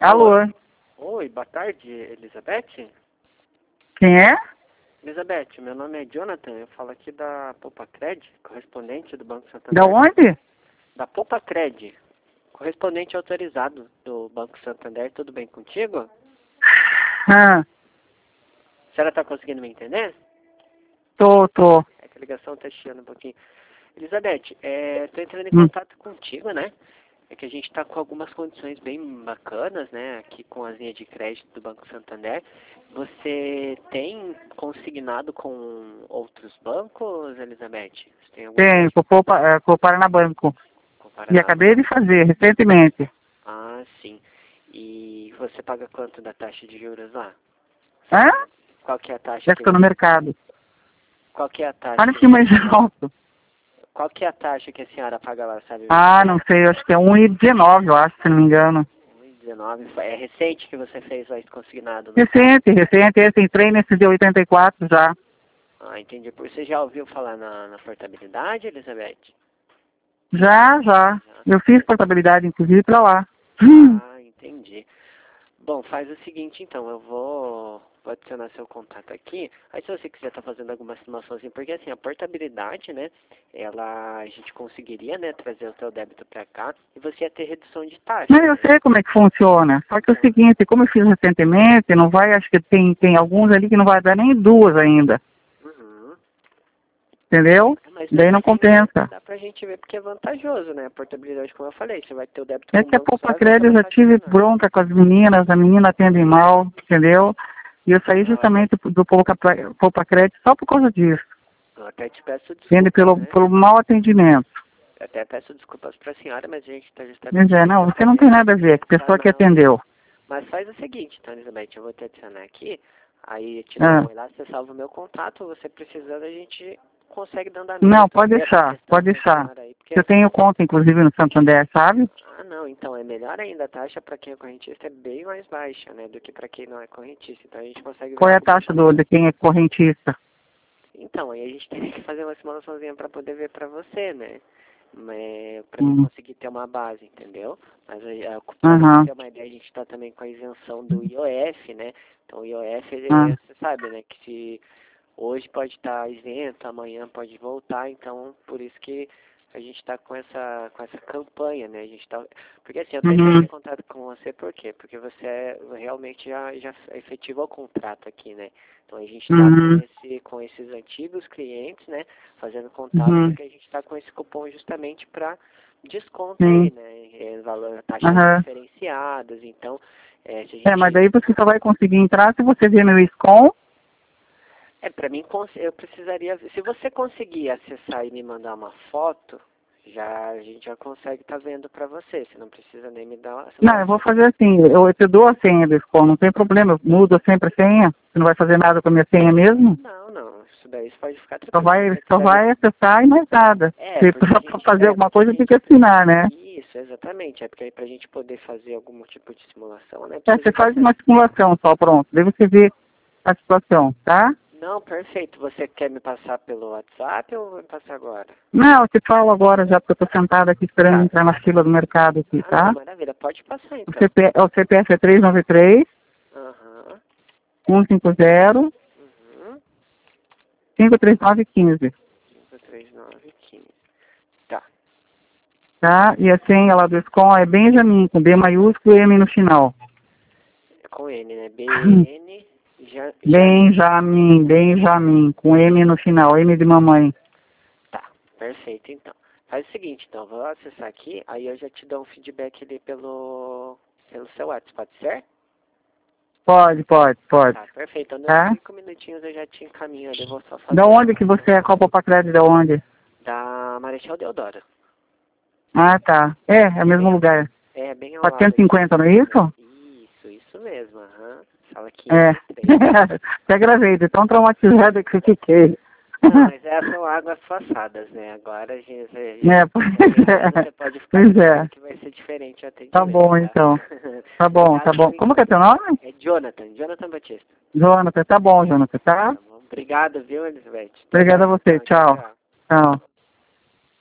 Alô? Oi, boa tarde, Elizabeth? Quem é? Elizabeth, meu nome é Jonathan, eu falo aqui da Poupa-Cred, correspondente do Banco Santander. Da onde? Da Poupa-Cred, correspondente autorizado do Banco Santander, tudo bem contigo? Ah, A senhora está conseguindo me entender? tô. É que a ligação está chiando um pouquinho. Elizabeth, estou entrando em contato contigo, né? É que a gente está com algumas condições bem bacanas, né? Aqui com as linhas de crédito do Banco Santander. Você tem consignado com outros bancos, Elizabeth? Você tem algum Tenho, com o Paranabanco. E acabei de fazer, recentemente. Ah, sim. E você paga quanto da taxa de juros lá? Hã? Qual que é a taxa Já estou no mercado. Qual que é a taxa? Olha que mais alto. Qual que é a taxa que a senhora paga lá, sabe? Ah, não sei, acho que é 1,19, eu acho, se não me engano. 1,19. É recente que você fez lá esse consignado, né? Recente, esse entrei nesse de 84 já. Ah, entendi. Você já ouviu falar na portabilidade, Elizabeth? Já. Eu fiz portabilidade, inclusive, pra lá. Ah, entendi. Bom, faz o seguinte, então, eu vou adicionar seu contato aqui. Aí se você quiser estar fazendo alguma simulaçãozinha, porque assim, a portabilidade, né, a gente conseguiria, né, trazer o seu débito para cá e você ia ter redução de taxa. Não, eu sei como é que funciona. Só que é o seguinte, como eu fiz recentemente, não vai, acho que tem alguns ali que não vai dar nem duas ainda. Uhum. Entendeu? Mas Daí não compensa. dá pra gente ver porque é vantajoso, né, a portabilidade, como eu falei, você vai ter o débito É com o que a banco só e vai ter Poupa-Cred eu uma já taxa tive menor. bronca com as meninas, a menina atende mal, entendeu? E eu saí justamente do Poupa-Cred só por causa disso. Eu até te peço Entende? desculpas, né? Pelo mau atendimento. Eu até peço desculpas pra senhora, mas a gente está Mas justamente... não, você não tem nada a ver, que a pessoa que atendeu. Mas faz o seguinte, então, Elizabeth, eu vou te adicionar aqui, aí te dou uma olhada, você salva o meu contato, você precisando, a gente consegue dar andamento. Não, pode deixar. Aí, Eu tenho conta, inclusive, no Santander, sabe? Ah, não, então é melhor ainda, a taxa para quem é correntista é bem mais baixa, né, do que para quem não é correntista, então a gente consegue... Qual é a taxa de quem é correntista? Então, aí a gente teria que fazer uma simulaçãozinha para poder ver para você, né? Para mim conseguir ter uma base, entendeu? Mas para você ter uma ideia, a gente está também com a isenção do IOF, né? Então o IOF, você sabe, né? Que se hoje pode estar isento, amanhã pode voltar, então por isso que a gente está com essa campanha, né? A gente tá, porque assim, eu tô entrando em contato com você, por quê? Porque você realmente já efetivou o contrato aqui, né? Então a gente está com esses antigos clientes, né? Fazendo contato, porque a gente está com esse cupom justamente para desconto aí, né? Valor, taxas diferenciadas, então... se a gente... mas daí você só vai conseguir entrar se você ver meu ISCOM. Para mim, eu precisaria... Se você conseguir acessar e me mandar uma foto, a gente já consegue estar vendo para você. Você não precisa nem me dar... Não, eu vou fazer assim, eu te dou a senha do ISCOM, não tem problema, eu mudo sempre a senha. Você não vai fazer nada com a minha senha mesmo? Não, isso daí você pode ficar tranquilo. Só vai acessar e mais nada. Para fazer alguma coisa tem que assinar, né? Isso, exatamente. É porque aí pra gente poder fazer algum tipo de simulação, né? Você faz uma simulação só, pronto. Daí você vê a situação, tá? Não, perfeito. Você quer me passar pelo WhatsApp ou vai me passar agora? Não, eu te falo agora já, porque eu tô sentada aqui esperando entrar na fila do mercado aqui, tá? Maravilha, pode passar então. O CPF é 393 150 53915. 53915. Tá? E a senha lá do ISCOM é Benjamin, com B maiúsculo e M no final. É com N, né? Benjamin, com M no final, M de mamãe. Tá, perfeito então. Faz o seguinte, então, vou acessar aqui, aí eu já te dou um feedback ali pelo seu WhatsApp, pode ser? Pode. Tá, perfeito. Então, 5 minutinhos eu já te encaminho ali, vou só fazer... Da onde que você é? Qual Poupa-Cred, da onde? Da Marechal Deodoro. Ah, tá. É o mesmo lugar. É, bem ao lado. 450, não é isso? Isso mesmo, Sala 503. Até gravei, de tão traumatizada que eu fiquei. Não, mas essas são águas passadas, né? Agora a gente... Você pode ficar que vai ser diferente o atendimento. Tá bom, então. Tá bom. Como que é teu nome? É Jonathan Batista. Jonathan, tá bom, tá? Obrigado, viu, Elizabeth? Obrigado a você, tchau.